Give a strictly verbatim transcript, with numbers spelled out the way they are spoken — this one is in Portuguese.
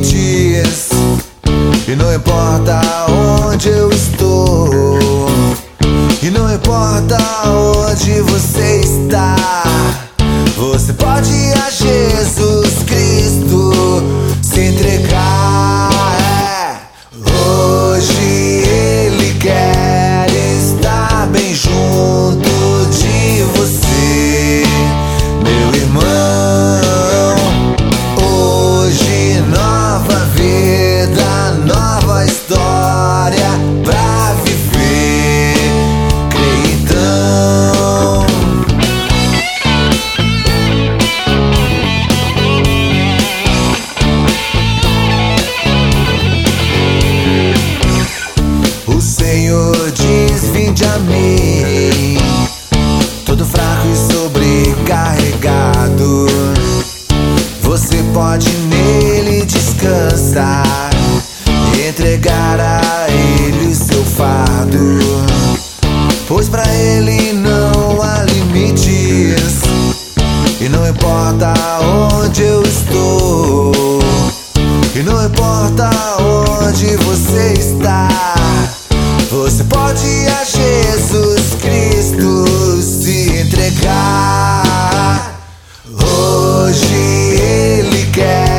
limites, e não importa onde eu estou, e não importa onde você está, você pode a Jesus Cristo se entregar. Hoje Ele quer estar bem junto de você, meu irmão. Hoje nova vida, nova história pra viver. Creia então. O Senhor diz: vinde a mim, todo fraco e sobrecarregado, você pode nele descansar, entregar a ele o seu fardo, pois pra ele não há limites, e não importa onde eu estou, e não importa onde você está, você pode a Jesus Cristo se entregar. Hoje Ele quer